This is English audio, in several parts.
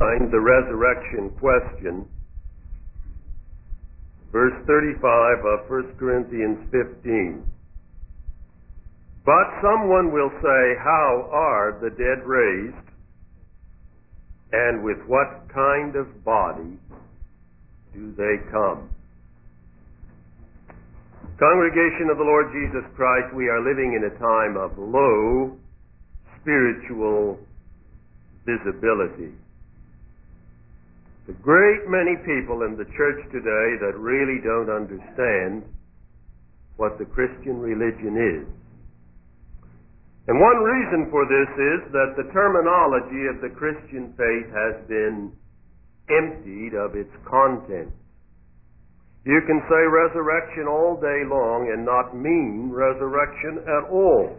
The resurrection question, verse 35 of 1 Corinthians 15. But someone will say, how are the dead raised, and with what kind of body do they come? Congregation of the Lord Jesus Christ, we are living in a time of low spiritual visibility. A great many people in the church today that really don't understand what the Christian religion is. And one reason for this is that the terminology of the Christian faith has been emptied of its content. You can say resurrection all day long and not mean resurrection at all.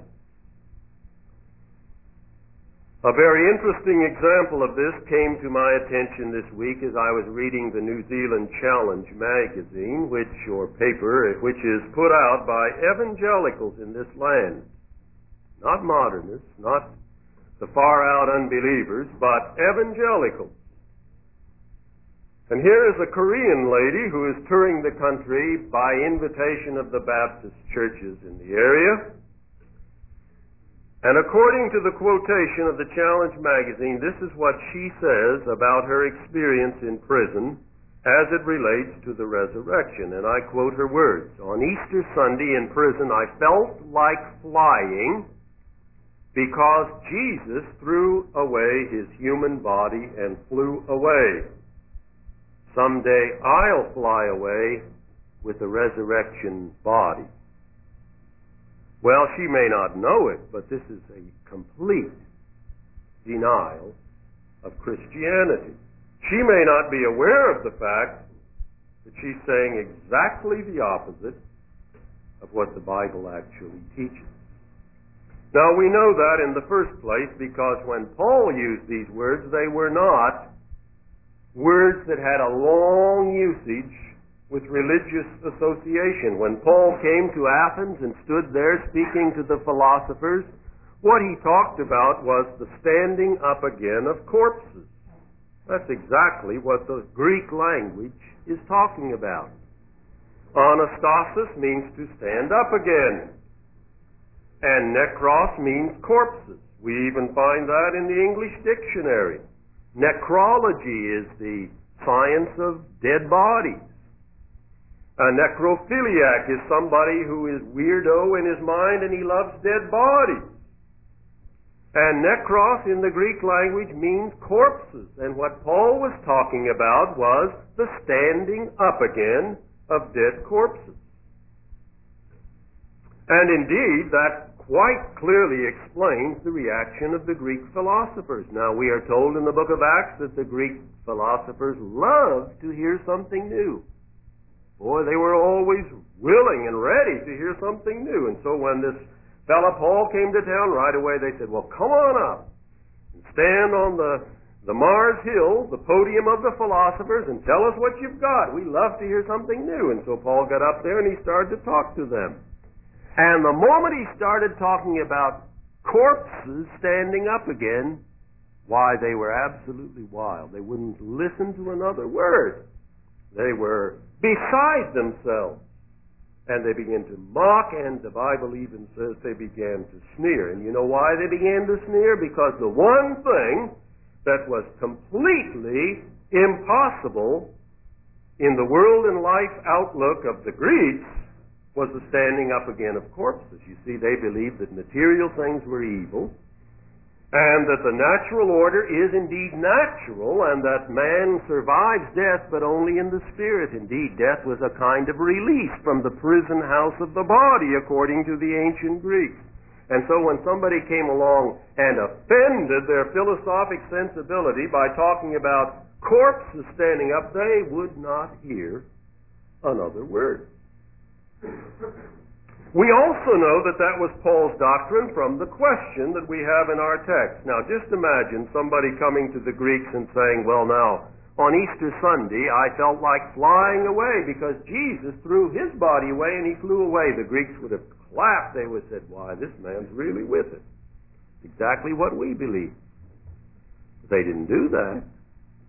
A very interesting example of this came to my attention this week as I was reading the New Zealand Challenge magazine, which is put out by evangelicals in this land. Not modernists, not the far-out unbelievers, but evangelicals. And here is a Korean lady who is touring the country by invitation of the Baptist churches in the area. And according to the quotation of the Challenge magazine, this is what she says about her experience in prison as it relates to the resurrection. And I quote her words. On Easter Sunday in prison, I felt like flying because Jesus threw away his human body and flew away. Someday I'll fly away with a resurrection body. Well, she may not know it, but this is a complete denial of Christianity. She may not be aware of the fact that she's saying exactly the opposite of what the Bible actually teaches. Now, we know that in the first place because when Paul used these words, they were not words that had a long usage with religious association. When Paul came to Athens and stood there speaking to the philosophers, what he talked about was the standing up again of corpses. That's exactly what the Greek language is talking about. Anastasis means to stand up again. And nekros means corpses. We even find that in the English dictionary. Necrology is the science of dead bodies. A necrophiliac is somebody who is weirdo in his mind and he loves dead bodies. And nekros in the Greek language means corpses. And what Paul was talking about was the standing up again of dead corpses. And indeed, that quite clearly explains the reaction of the Greek philosophers. Now, we are told in the book of Acts that the Greek philosophers loved to hear something new. Boy, they were always willing and ready to hear something new. And so when this fellow Paul came to town, right away they said, well, come on up and stand on the Mars Hill, the podium of the philosophers, and tell us what you've got. We love to hear something new. And so Paul got up there and he started to talk to them. And the moment he started talking about corpses standing up again, why, they were absolutely wild. They wouldn't listen to another word. They were beside themselves. And they began to mock, and the Bible even says they began to sneer. And you know why they began to sneer? Because the one thing that was completely impossible in the world and life outlook of the Greeks was the standing up again of corpses. You see, they believed that material things were evil, and that the natural order is indeed natural, and that man survives death, but only in the spirit. Indeed, death was a kind of release from the prison house of the body, according to the ancient Greeks. And so when somebody came along and offended their philosophic sensibility by talking about corpses standing up, they would not hear another word. We also know that that was Paul's doctrine from the question that we have in our text. Now, just imagine somebody coming to the Greeks and saying, well, now, on Easter Sunday, I felt like flying away because Jesus threw his body away and he flew away. The Greeks would have clapped. They would have said, why, this man's really with it. Exactly what we believe. They didn't do that.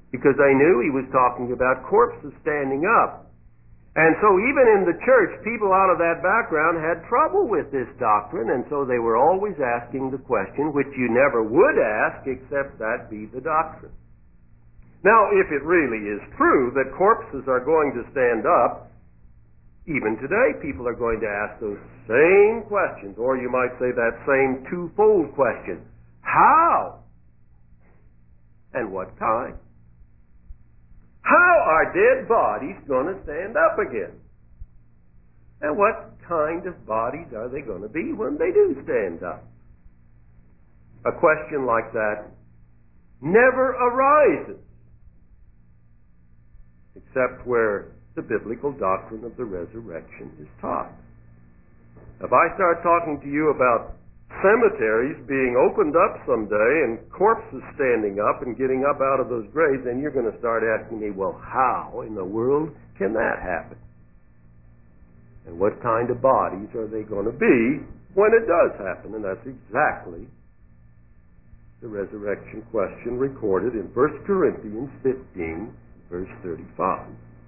because they knew he was talking about corpses standing up. And so even in the church, people out of that background had trouble with this doctrine, and so they were always asking the question, which you never would ask except that be the doctrine. Now, if it really is true that corpses are going to stand up, even today people are going to ask those same questions, or you might say that same twofold question. How? And what kind? How are dead bodies going to stand up again? And what kind of bodies are they going to be when they do stand up? A question like that never arises except where the biblical doctrine of the resurrection is taught. If I start talking to you about cemeteries being opened up someday and corpses standing up and getting up out of those graves, then you're going to start asking me, well, how in the world can that happen? And what kind of bodies are they going to be when it does happen? And that's exactly the resurrection question recorded in 1 Corinthians 15, verse 35.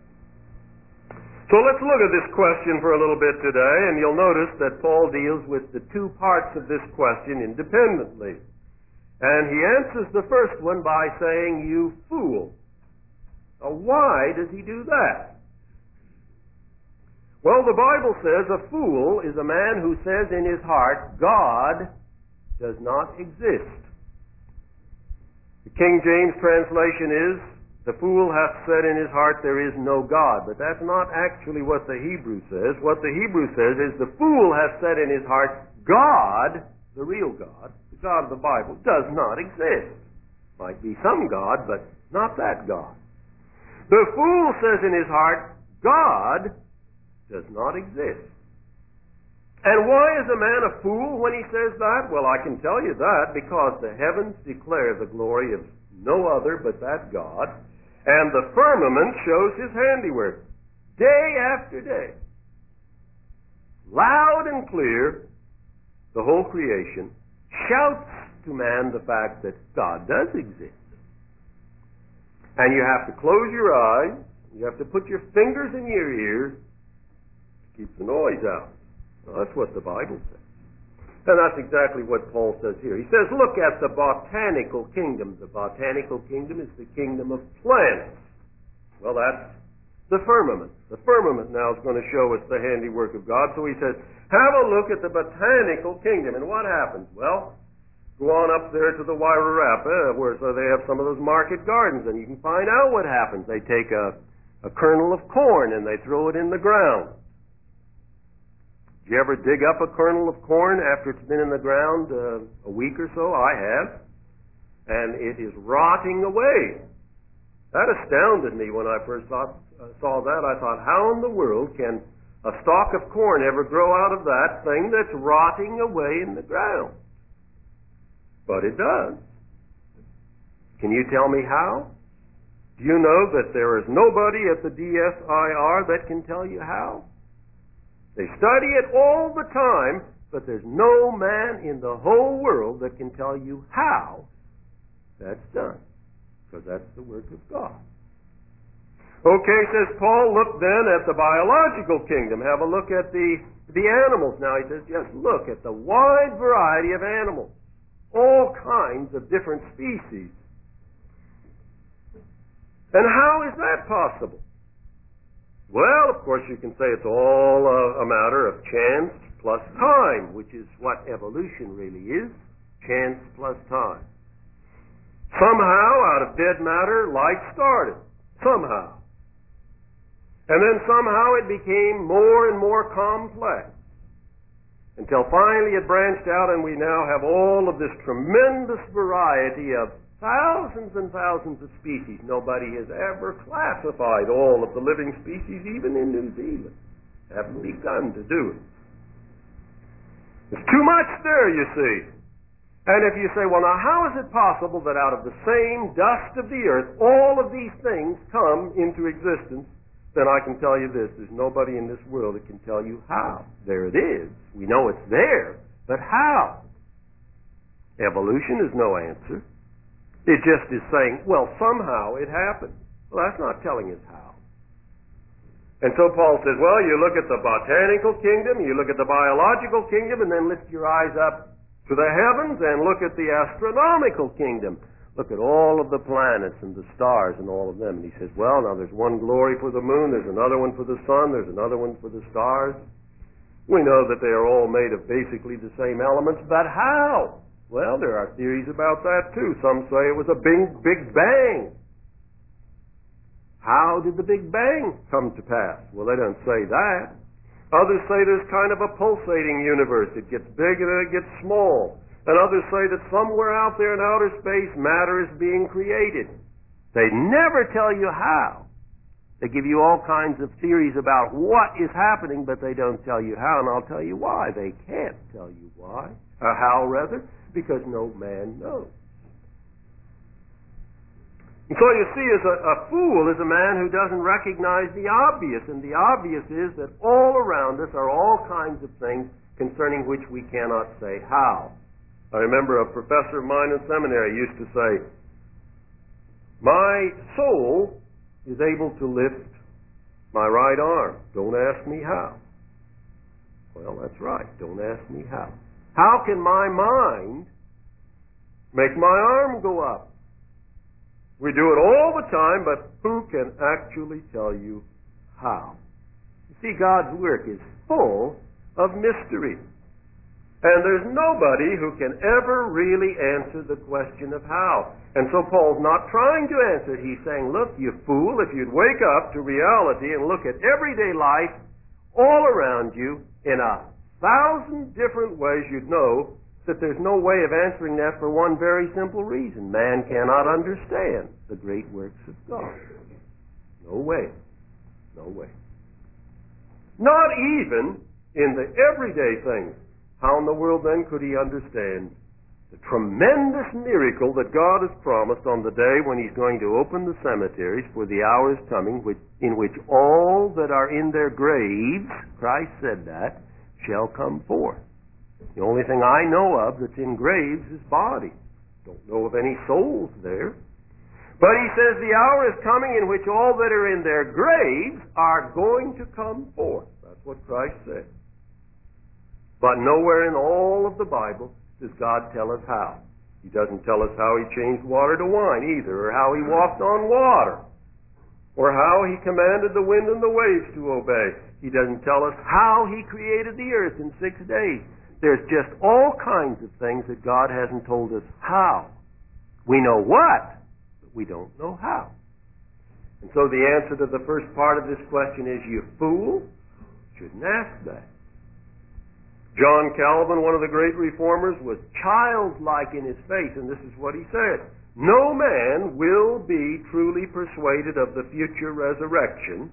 So let's look at this question for a little bit today, and you'll notice that Paul deals with the two parts of this question independently. And he answers the first one by saying, you fool. Now, why does he do that? Well, the Bible says a fool is a man who says in his heart, God does not exist. The King James translation is, the fool hath said in his heart, there is no God. But that's not actually what the Hebrew says. What the Hebrew says is, the fool hath said in his heart, God, the real God, the God of the Bible, does not exist. Might be some God, but not that God. The fool says in his heart, God does not exist. And why is a man a fool when he says that? Well, I can tell you that because the heavens declare the glory of no other but that God, and the firmament shows his handiwork day after day. Loud and clear, the whole creation shouts to man the fact that God does exist. And you have to close your eyes, you have to put your fingers in your ears to keep the noise out. Well, that's what the Bible says. And that's exactly what Paul says here. He says, look at the botanical kingdom. The botanical kingdom is the kingdom of plants. Well, that's the firmament. The firmament now is going to show us the handiwork of God. So he says, have a look at the botanical kingdom. And what happens? Well, go on up there to the Wairarapa, where so they have some of those market gardens, and you can find out what happens. They take a kernel of corn and they throw it in the ground. Did you ever dig up a kernel of corn after it's been in the ground a week or so? I have. And it is rotting away. That astounded me when I first saw that. I thought, how in the world can a stalk of corn ever grow out of that thing that's rotting away in the ground? But it does. Can you tell me how? Do you know that there is nobody at the DSIR that can tell you how? They study it all the time, but there's no man in the whole world that can tell you how that's done, because that's the work of God. Okay, says Paul, look then at the biological kingdom. Have a look at the animals. Now he says, just look at the wide variety of animals, all kinds of different species. And how is that possible? Well, of course, you can say it's all a matter of chance plus time, which is what evolution really is, chance plus time. Somehow, out of dead matter, life started. Somehow. And then somehow it became more and more complex, until finally it branched out and we now have all of this tremendous variety of thousands and thousands of species. Nobody has ever classified all of the living species, even in New Zealand. They haven't begun to do it. There's too much there, you see. And if you say, well, now how is it possible that out of the same dust of the earth all of these things come into existence? Then I can tell you this, there's nobody in this world that can tell you how. There it is. We know it's there, but how? Evolution is no answer. It just is saying, well, somehow it happened. Well, that's not telling us how. And so Paul says, well, you look at the botanical kingdom, you look at the biological kingdom, and then lift your eyes up to the heavens and look at the astronomical kingdom. Look at all of the planets and the stars and all of them. And he says, well, now there's one glory for the moon, there's another one for the sun, there's another one for the stars. We know that they are all made of basically the same elements, but how? Well, there are theories about that too. Some say it was a big bang. How did the Big Bang come to pass? Well, they don't say that. Others say there's kind of a pulsating universe. It gets big and then it gets small. And others say that somewhere out there in outer space, matter is being created. They never tell you how. They give you all kinds of theories about what is happening, but they don't tell you how, and I'll tell you why. They can't tell you why, or how rather, because no man knows. And so you see, a fool is a man who doesn't recognize the obvious, and the obvious is that all around us are all kinds of things concerning which we cannot say how. I remember a professor of mine in seminary used to say, my soul is able to lift my right arm. Don't ask me how. Well, that's right. Don't ask me how. How can my mind make my arm go up? We do it all the time, but who can actually tell you how? You see, God's work is full of mystery. And there's nobody who can ever really answer the question of how. And so Paul's not trying to answer it. He's saying, look, you fool, if you'd wake up to reality and look at everyday life all around you in 1,000 different ways, you'd know that there's no way of answering that for one very simple reason. Man cannot understand the great works of God. No way. No way. Not even in the everyday things. How in the world then could he understand the tremendous miracle that God has promised on the day when he's going to open the cemeteries, for the hour is coming in which all that are in their graves, Christ said that, shall come forth. The only thing I know of that's in graves is bodies. Don't know of any souls there. But he says the hour is coming in which all that are in their graves are going to come forth. That's what Christ said. But nowhere in all of the Bible does God tell us how. He doesn't tell us how he changed water to wine either, or how he walked on water, or how he commanded the wind and the waves to obey. He doesn't tell us how he created the earth in 6 days. There's just all kinds of things that God hasn't told us how. We know what, but we don't know how. And so the answer to the first part of this question is, you fool, shouldn't ask that. John Calvin, one of the great reformers, was childlike in his faith, and this is what he said. No man will be truly persuaded of the future resurrection,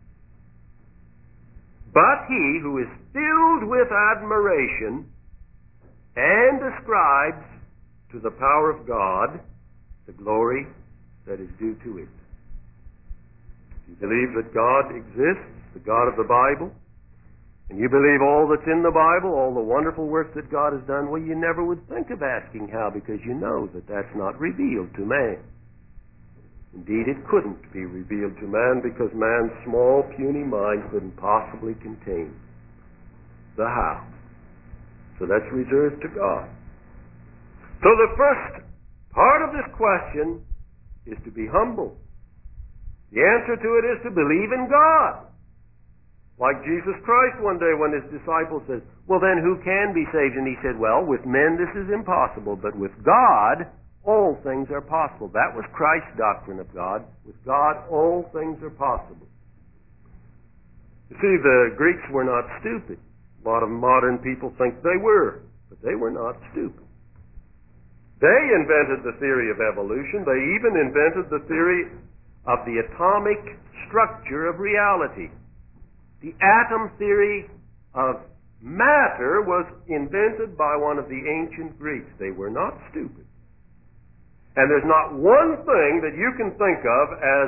but he who is filled with admiration and ascribes to the power of God the glory that is due to it. You believe that God exists, the God of the Bible, and you believe all that's in the Bible, all the wonderful works that God has done, well, you never would think of asking how, because you know that that's not revealed to man. Indeed, it couldn't be revealed to man, because man's small, puny mind couldn't possibly contain the how. So that's reserved to God. So the first part of this question is to be humble. The answer to it is to believe in God. Like Jesus Christ one day when his disciples said, well then who can be saved? And he said, well, with men this is impossible, but with God all things are possible. That was Christ's doctrine of God. With God all things are possible. You see, the Greeks were not stupid. A lot of modern people think they were, but they were not stupid. They invented the theory of evolution. They even invented the theory of the atomic structure of reality. The atom theory of matter was invented by one of the ancient Greeks. They were not stupid. And there's not one thing that you can think of as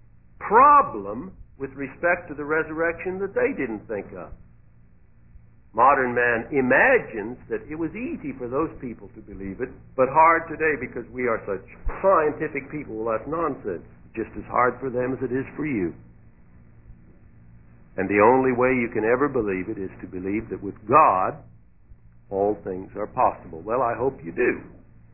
problem with respect to the resurrection that they didn't think of. Modern man imagines that it was easy for those people to believe it, but hard today because we are such scientific people. Well, that's nonsense. Just as hard for them as it is for you. And the only way you can ever believe it is to believe that with God, all things are possible. Well, I hope you do.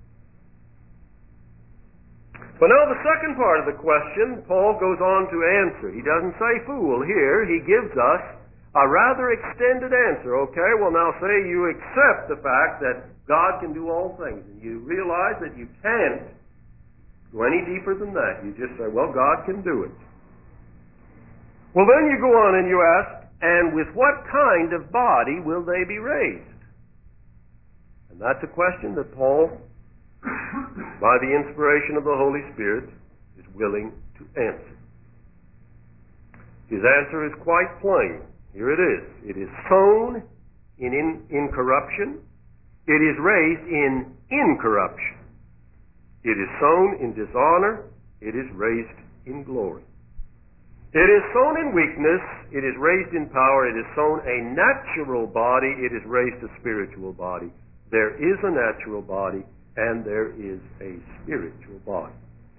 But now the second part of the question, Paul goes on to answer. He doesn't say fool here. He gives us a rather extended answer. Okay, well now say you accept the fact that God can do all things, and you realize that you can't go any deeper than that. You just say, well, God can do it. Well, then you go on and you ask, and with what kind of body will they be raised? And that's a question that Paul, by the inspiration of the Holy Spirit, is willing to answer. His answer is quite plain. Here it is. It is sown in corruption. It is raised in incorruption. It is sown in dishonor. It is raised in glory. It is sown in weakness. It is raised in power. It is sown a natural body. It is raised a spiritual body. There is a natural body, and there is a spiritual body.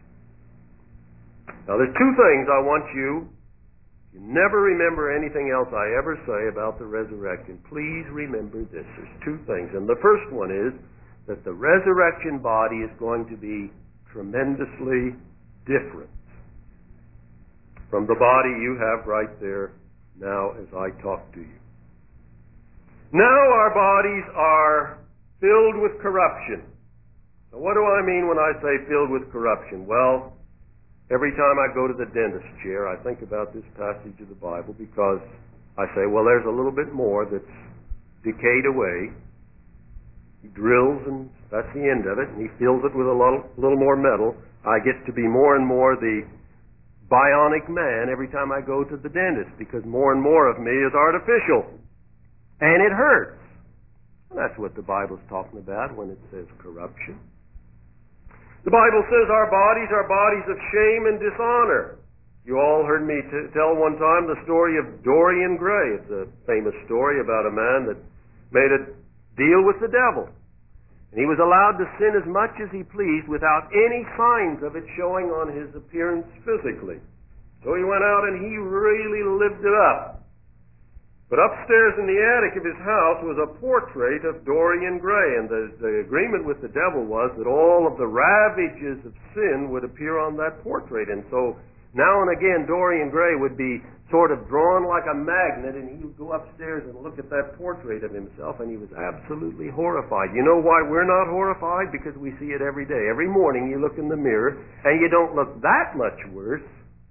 Now, there's two things I want you never remember anything else I ever say about the resurrection. Please remember this. There's two things. And the first one is that the resurrection body is going to be tremendously different from the body you have right there now as I talk to you. Now our bodies are filled with corruption. Now, what do I mean when I say filled with corruption? Well, every time I go to the dentist chair, I think about this passage of the Bible because I say, well, there's a little bit more that's decayed away. He drills, and that's the end of it, and he fills it with a little more metal. I get to be more and more the bionic man every time I go to the dentist because more and more of me is artificial. And it hurts. Well, that's what the Bible's talking about when it says corruption. The Bible says our bodies are bodies of shame and dishonor. You all heard me tell one time the story of Dorian Gray. It's a famous story about a man that made a deal with the devil. And he was allowed to sin as much as he pleased without any signs of it showing on his appearance physically. So he went out and he really lived it up. But upstairs in the attic of his house was a portrait of Dorian Gray, and the agreement with the devil was that all of the ravages of sin would appear on that portrait. And so now and again Dorian Gray would be sort of drawn like a magnet, and he would go upstairs and look at that portrait of himself, and he was absolutely horrified. You know why we're not horrified? Because we see it every day. Every morning you look in the mirror, and you don't look that much worse.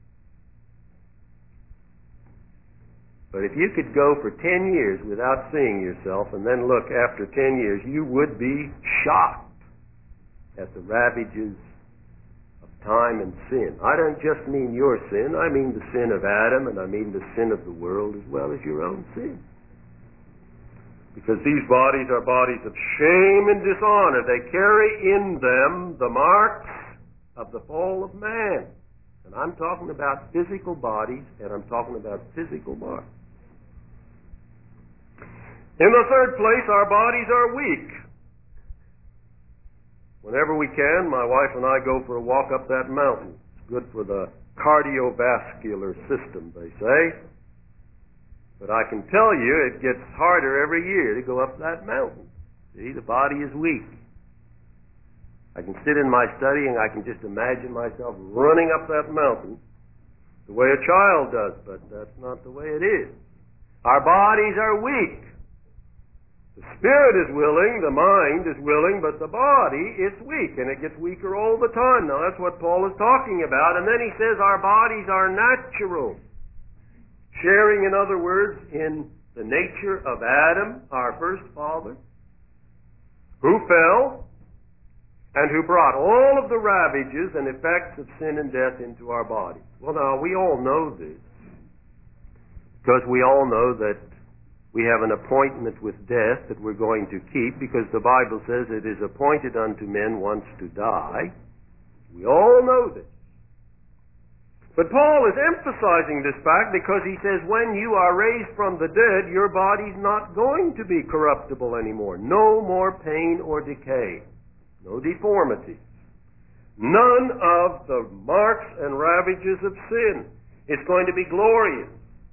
But if you could go for 10 years without seeing yourself and then look after 10 years, you would be shocked at the ravages of time and sin. I don't just mean your sin. I mean the sin of Adam, and I mean the sin of the world as well as your own sin. Because these bodies are bodies of shame and dishonor. They carry in them the marks of the fall of man. And I'm talking about physical bodies, and I'm talking about physical marks. In the third place, our bodies are weak. Whenever we can, my wife and I go for a walk up that mountain. It's good for the cardiovascular system, they say. But I can tell you it gets harder every year to go up that mountain. See, the body is weak. I can sit in my study and I can just imagine myself running up that mountain the way a child does, but that's not the way it is. Our bodies are weak. The spirit is willing, the mind is willing, but the body is weak, and it gets weaker all the time. Now, that's what Paul is talking about. And then he says our bodies are natural, sharing, in other words, in the nature of Adam, our first father, who fell and who brought all of the ravages and effects of sin and death into our bodies. Well, now, we all know this, because we all know that we have an appointment with death that we're going to keep, because the Bible says it is appointed unto men once to die. We all know this. But Paul is emphasizing this fact because he says when you are raised from the dead, your body's not going to be corruptible anymore. No more pain or decay. No deformity. None of the marks and ravages of sin. It's going to be glorious.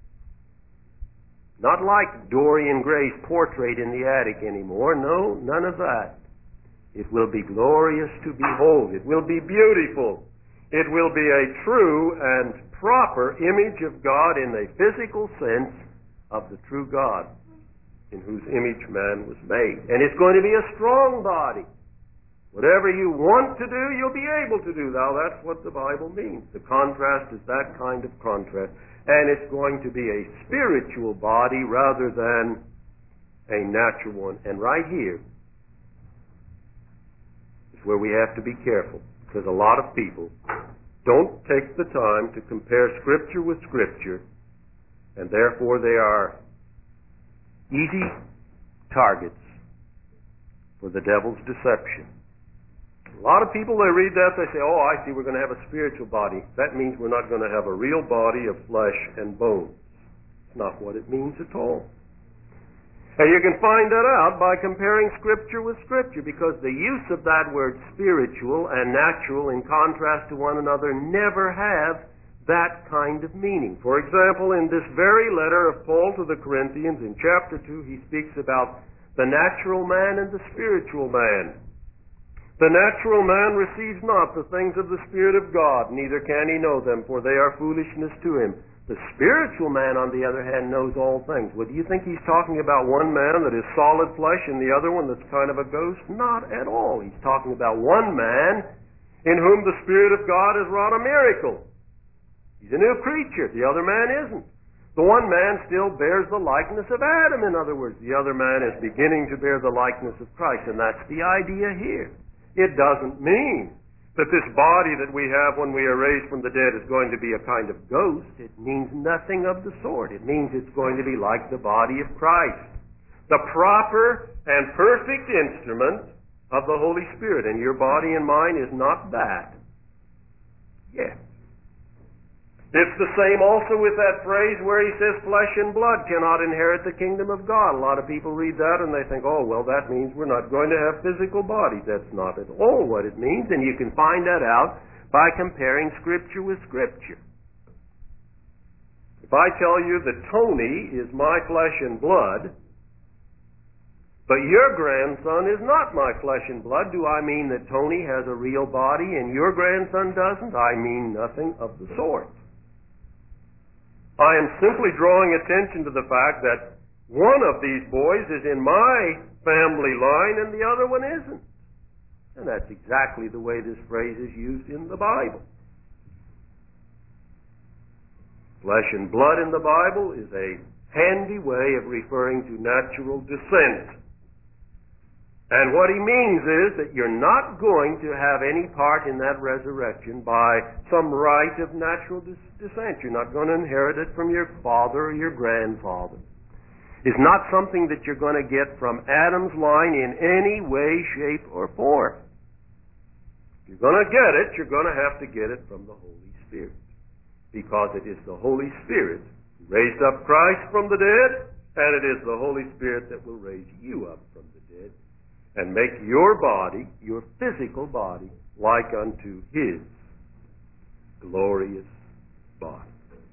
Not like Dorian Gray's portrait in the attic anymore. No, none of that. It will be glorious to behold. It will be beautiful. It will be a true and proper image of God in a physical sense of the true God in whose image man was made. And it's going to be a strong body. Whatever you want to do, you'll be able to do. Now, that's what the Bible means. The contrast is that kind of contrast. And it's going to be a spiritual body rather than a natural one. And right here is where we have to be careful, because a lot of people don't take the time to compare Scripture with Scripture, and therefore they are easy targets for the devil's deception. A lot of people, they read that, they say, oh, I see, we're going to have a spiritual body. That means we're not going to have a real body of flesh and bones. It's not what it means at all. And you can find that out by comparing Scripture with Scripture, because the use of that word spiritual and natural in contrast to one another never have that kind of meaning. For example, in this very letter of Paul to the Corinthians, in chapter 2, he speaks about the natural man and the spiritual man. The natural man receives not the things of the Spirit of God, neither can he know them, for they are foolishness to him. The spiritual man, on the other hand, knows all things. Well, do you think he's talking about one man that is solid flesh and the other one that's kind of a ghost? Not at all. He's talking about one man in whom the Spirit of God has wrought a miracle. He's a new creature. The other man isn't. The one man still bears the likeness of Adam, in other words. The other man is beginning to bear the likeness of Christ, and that's the idea here. It doesn't mean that this body that we have when we are raised from the dead is going to be a kind of ghost. It means nothing of the sort. It means it's going to be like the body of Christ, the proper and perfect instrument of the Holy Spirit. And your body and mine is not that yet. It's the same also with that phrase where he says flesh and blood cannot inherit the kingdom of God. A lot of people read that and they think, oh, well, that means we're not going to have physical bodies. That's not at all what it means, and you can find that out by comparing Scripture with Scripture. If I tell you that Tony is my flesh and blood, but your grandson is not my flesh and blood, do I mean that Tony has a real body and your grandson doesn't? I mean nothing of the sort. I am simply drawing attention to the fact that one of these boys is in my family line and the other one isn't. And that's exactly the way this phrase is used in the Bible. Flesh and blood in the Bible is a handy way of referring to natural descent. And what he means is that you're not going to have any part in that resurrection by some right of natural descent. You're not going to inherit it from your father or your grandfather. It's not something that you're going to get from Adam's line in any way, shape, or form. If you're going to get it, you're going to have to get it from the Holy Spirit, because it is the Holy Spirit who raised up Christ from the dead, and it is the Holy Spirit that will raise you up from the dead and make your body, your physical body, like unto His glorious body.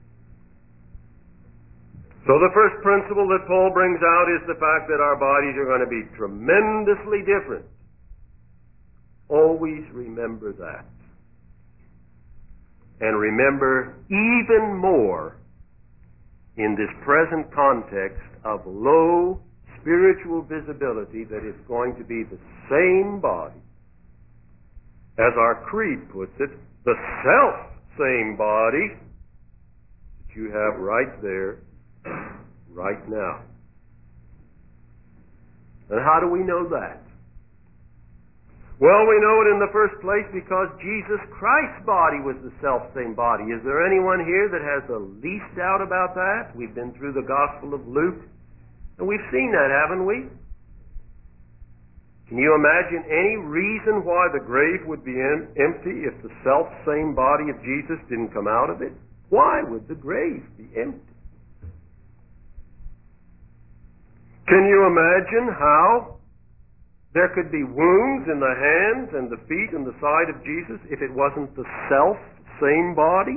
So the first principle that Paul brings out is the fact that our bodies are going to be tremendously different. Always remember that. And remember even more in this present context of low spiritual visibility that it's going to be the same body. As our creed puts it, the self-same body that you have right there, right now. And how do we know that? Well, we know it in the first place because Jesus Christ's body was the self-same body. Is there anyone here that has the least doubt about that? We've been through the Gospel of Luke, and we've seen that, haven't we? Can you imagine any reason why the grave would be empty if the self-same body of Jesus didn't come out of it? Why would the grave be empty? Can you imagine how there could be wounds in the hands and the feet and the side of Jesus if it wasn't the self-same body?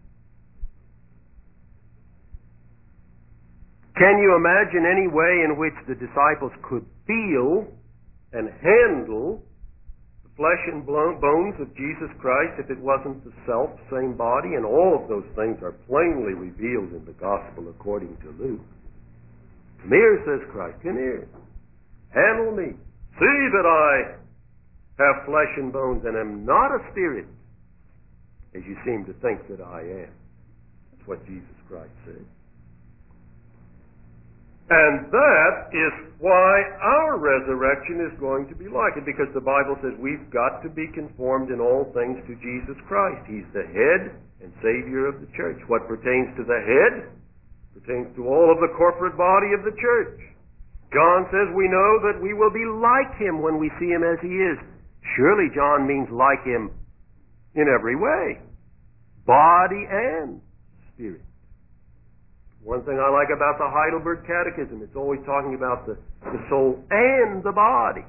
Can you imagine any way in which the disciples could feel and handle the flesh and bones of Jesus Christ if it wasn't the self-same body? And all of those things are plainly revealed in the Gospel according to Luke. Come here, says Christ. Come here. Handle me. See that I have flesh and bones and am not a spirit, as you seem to think that I am. That's what Jesus Christ said. And that is why our resurrection is going to be like it, because the Bible says we've got to be conformed in all things to Jesus Christ. He's the head and Savior of the church. What pertains to the head pertains to all of the corporate body of the church. John says we know that we will be like Him when we see Him as He is. Surely John means like Him in every way, body and spirit. One thing I like about the Heidelberg Catechism, it's always talking about the soul and the body.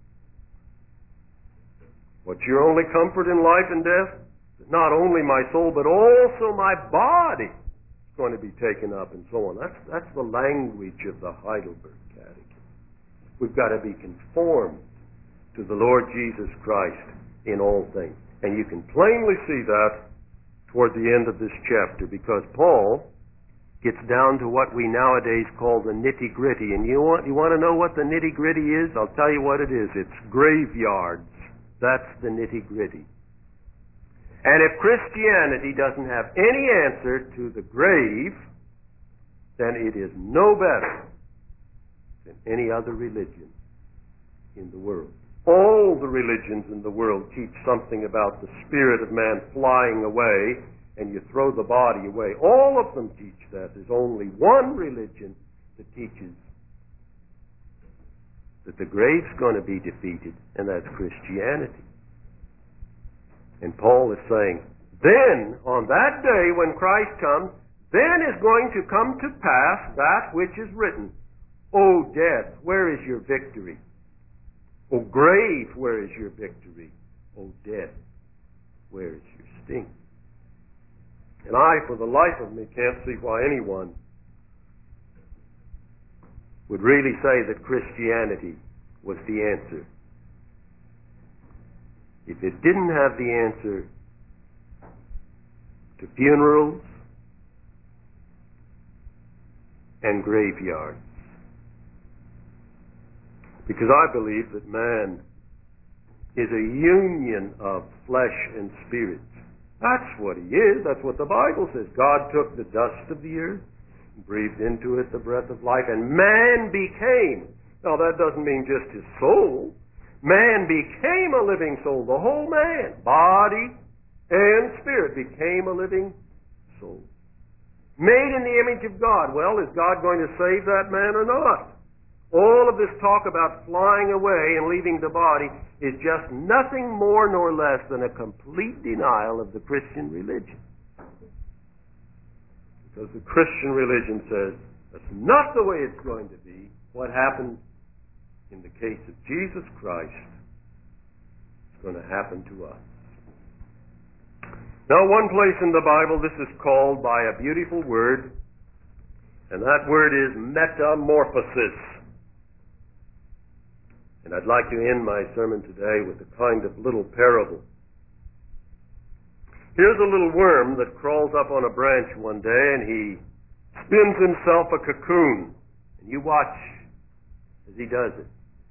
What's your only comfort in life and death? Not only my soul, but also my body is going to be taken up and so on. That's the language of the Heidelberg Catechism. We've got to be conformed to the Lord Jesus Christ in all things. And you can plainly see that toward the end of this chapter, because Paul gets down to what we nowadays call the nitty-gritty. And you want to know what the nitty-gritty is? I'll tell you what it is. It's graveyards. That's the nitty-gritty. And if Christianity doesn't have any answer to the grave, then it is no better than any other religion in the world. All the religions in the world teach something about the spirit of man flying away, and you throw the body away. All of them teach that. There's only one religion that teaches that the grave's going to be defeated, and that's Christianity. And Paul is saying, then, on that day when Christ comes, then is going to come to pass that which is written. O death, where is your victory? O grave, where is your victory? O death, where is your sting? And I, for the life of me, can't see why anyone would really say that Christianity was the answer. If it didn't have the answer to funerals and graveyards. Because I believe that man is a union of flesh and spirit. That's what he is. That's what the Bible says. God took the dust of the earth and breathed into it the breath of life, and man became. Now, that doesn't mean just his soul. Man became a living soul. The whole man, body and spirit, became a living soul. Made in the image of God. Well, is God going to save that man or not? All of this talk about flying away and leaving the body is just nothing more nor less than a complete denial of the Christian religion. Because the Christian religion says that's not the way it's going to be. What happened in the case of Jesus Christ is going to happen to us. Now, one place in the Bible this is called by a beautiful word, and that word is metamorphosis. And I'd like to end my sermon today with a kind of little parable. Here's a little worm that crawls up on a branch one day, and he spins himself a cocoon. And you watch as he does it.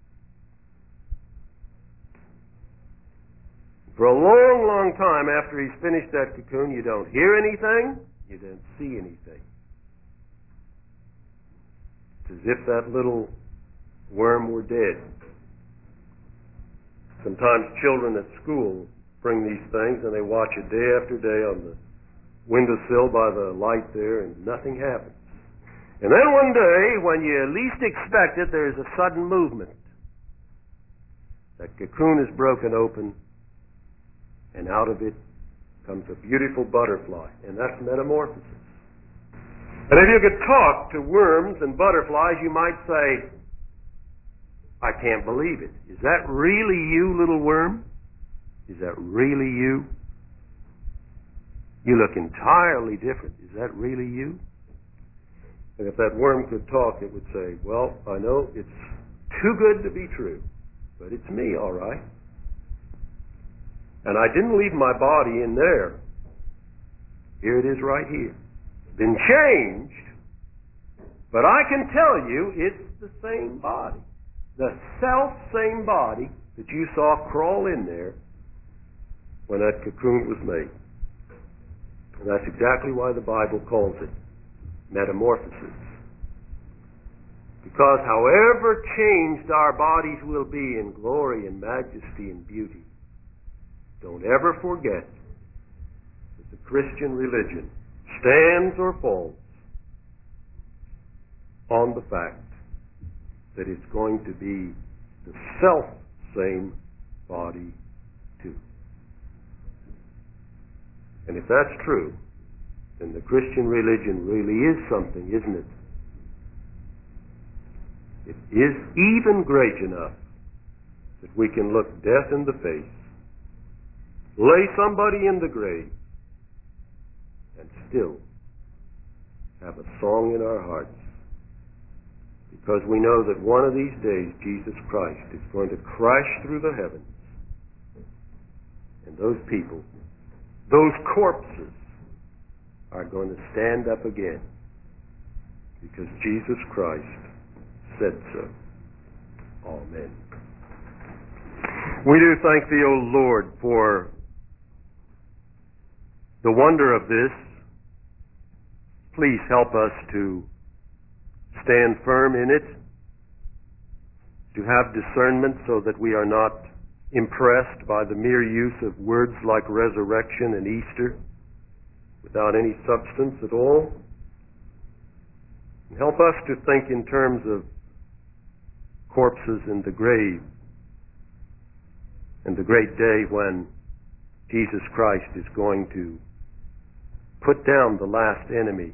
For a long, long time after he's finished that cocoon, you don't hear anything, you don't see anything. It's as if that little worm were dead. Sometimes children at school bring these things and they watch it day after day on the windowsill by the light there, and nothing happens. And then one day, when you least expect it, there's a sudden movement. That cocoon is broken open, and out of it comes a beautiful butterfly, and that's metamorphosis. And if you could talk to worms and butterflies, you might say, I can't believe it. Is that really you, little worm? Is that really you? You look entirely different. Is that really you? And if that worm could talk, it would say, well, I know it's too good to be true, but it's me, all right. And I didn't leave my body in there. Here it is right here. It's been changed, but I can tell you it's the same body. The self-same body that you saw crawl in there when that cocoon was made. And that's exactly why the Bible calls it metamorphosis. Because however changed our bodies will be in glory and majesty and beauty, don't ever forget that the Christian religion stands or falls on the fact that it's going to be the self-same body too. And if that's true, then the Christian religion really is something, isn't it? It is even great enough that we can look death in the face, lay somebody in the grave, and still have a song in our hearts, because we know that one of these days Jesus Christ is going to crash through the heavens, and those people, those corpses, are going to stand up again, because Jesus Christ said so. Amen. We do thank Thee, O Lord, for the wonder of this. Please help us to stand firm in it, to have discernment so that we are not impressed by the mere use of words like resurrection and Easter without any substance at all. And help us to think in terms of corpses in the grave and the great day when Jesus Christ is going to put down the last enemy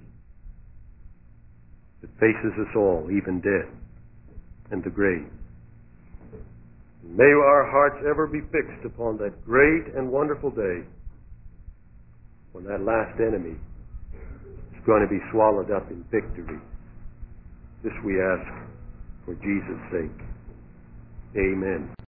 that faces us all, even death and the grave. May our hearts ever be fixed upon that great and wonderful day when that last enemy is going to be swallowed up in victory. This we ask for Jesus' sake. Amen.